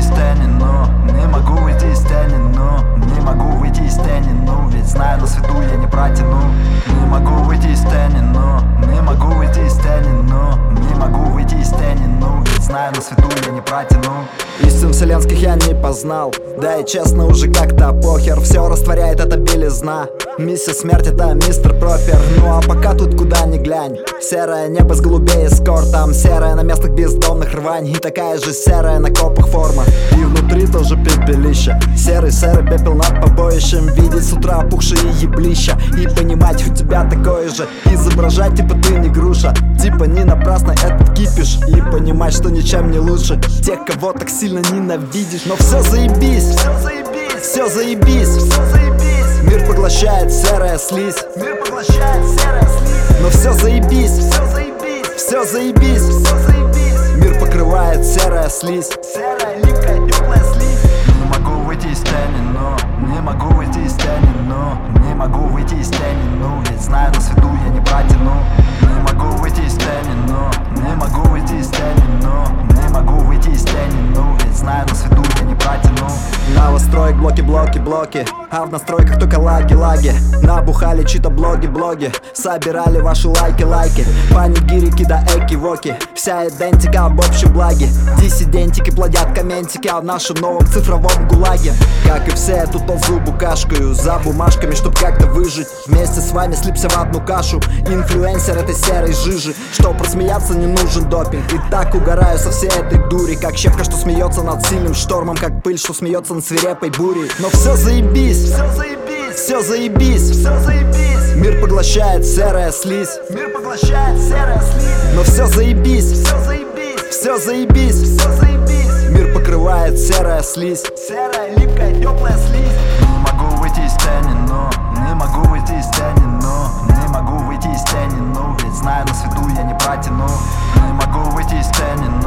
из тени, но не могу выйти из тени, но не могу выйти из тени, ну ведь знаю, на свету я не протяну. Не могу выйти из тени, но не могу выйти из тени, но не могу выйти из тени, ну ведь знаю, на свету я не протяну. Истин вселенских я не познал, да и честно уже как-то похер. Все растворяет эта белизна. Миссия смерть это мистер Пропер. Ну а пока тут куда ни глянь, серое небо с голубей эскортом, серое на местах бездомных рвань, и такая же серая на копах форма. И внутри тоже пепелище, серый пепел над побоищем. Видеть с утра опухшие еблища и понимать, у тебя такое же. Изображать типа ты не груша, типа не напрасно этот кипиш, и понимать, что ничем не лучше тех, кого так сильно ненавидишь. Но все заебись, все заебись, все заебись, все заебись. Мир поглощает серая слизь, мир поглощает серая слизь. Но все заебись, все заебись, все заебись, все заебись. Мир покрывает серая слизь, серая липкая теплая слизь. Не могу выйти из тени, но не могу выйти из тени, но не могу выйти из тени, ну ведь знаю, на свету я не протяну. Не могу выйти из тени, но не могу выйти из тени, но не могу выйти из тени, ну ведь знаю, на свету я не протяну. Новостроек блоки, а в настройках только лаги. Набухали чьи-то блоги, собирали ваши лайки. Панигирики да эки-воки, вся идентика об общем благе. Диссидентики плодят комментики о нашем новом цифровом гулаге. Как и все, я тут ползу букашкою за бумажками, чтоб как-то выжить. Вместе с вами слипся в одну кашу. Инфлюенсер этой серой жижи, чтоб просмеяться не нужен допинг. И так угораю со всей этой дури, как щепка, что смеется над сильным штормом, как пыль, что смеется над свирепой бурей. Но все заебись, все заебись, все заебись, все заебись. Мир поглощает серая слизь, мир поглощает серая слизь. Но все заебись, все заебись, все заебись, все заебись. Мир покрывает серая слизь, серая липкая теплая слизь. Не могу выйти из тени, но не могу выйти из тени, но не могу выйти из тени, ну ведь знаю, на свету я не протяну. Не могу выйти из тени,